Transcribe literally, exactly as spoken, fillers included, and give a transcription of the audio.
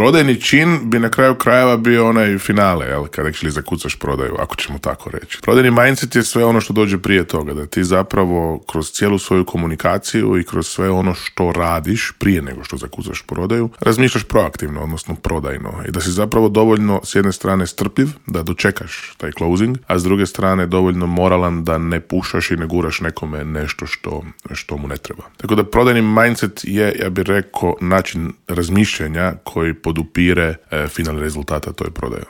prodajni čin bi na kraju krajeva bio onaj finale, jel, kad actually zakucaš prodaju, ako ćemo tako reći. Prodajni mindset je sve ono što dođe prije toga, da ti zapravo kroz cijelu svoju komunikaciju i kroz sve ono što radiš prije nego što zakucaš prodaju, razmišljaš proaktivno, odnosno prodajno. I da si zapravo dovoljno s jedne strane strpljiv, da dočekaš taj closing, a s druge strane dovoljno moralan da ne pušaš i ne guraš nekome nešto što, što mu ne treba. Tako da prodajni mindset je, ja bih rekao, način razmišljanja koji podupire e, finalni rezultata toj prodaje.